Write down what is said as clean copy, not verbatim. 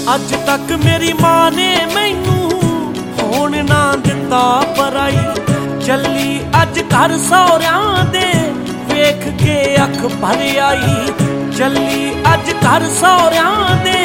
ਅੱਜ ਤੱਕ ਮੇਰੀ ਮਾਂ ਨੇ ਮੈਨੂੰ ਹੋਣ ਨਾ ਦਿੱਤਾ ਪਰਾਈ। ਚੱਲੀ ਅੱਜ ਘਰ ਸਹੁਰਿਆਂ ਦੇ ਵੇਖ ਕੇ ਅੱਖ ਭਰ ਆਈ। ਚੱਲੀ ਅੱਜ ਘਰ ਸਹੁਰਿਆਂ ਦੇ